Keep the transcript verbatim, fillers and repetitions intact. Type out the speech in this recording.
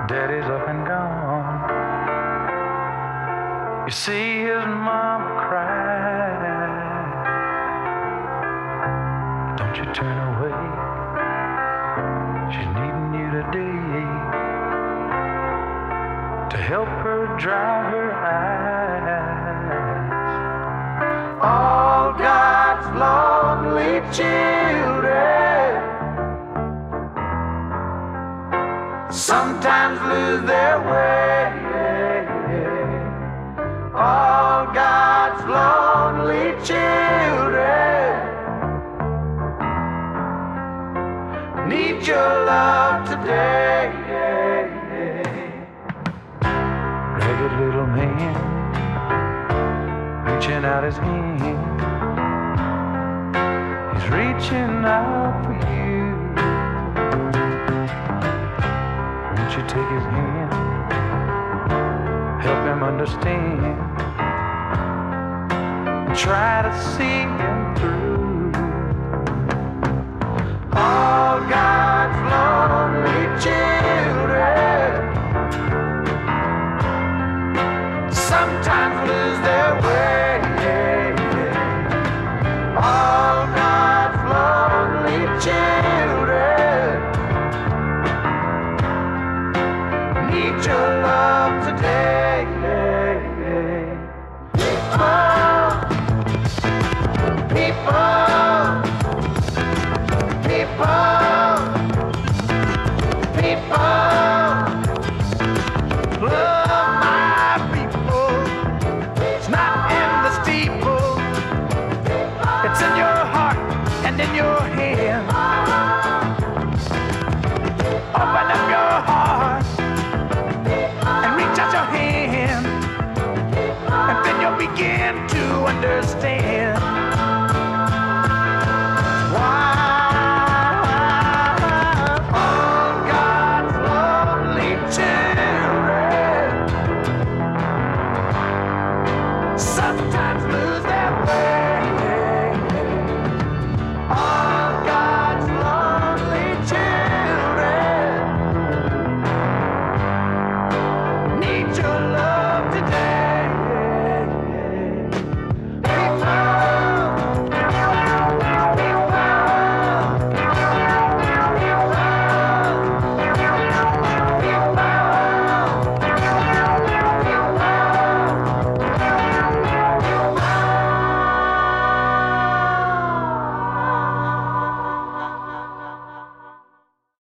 Daddy's up and gone. You see his mama cry. Don't you turn away. She's needing you today to help her dry her eyes. All God's lonely children sometimes lose their way. All God's lonely children need your love today. Ragged little man reaching out his hand. He's reaching out for you. Won't you take his hand? Help him understand. And try to see him through. All God's lonely children sometimes lose their way. All God's lonely children need your love.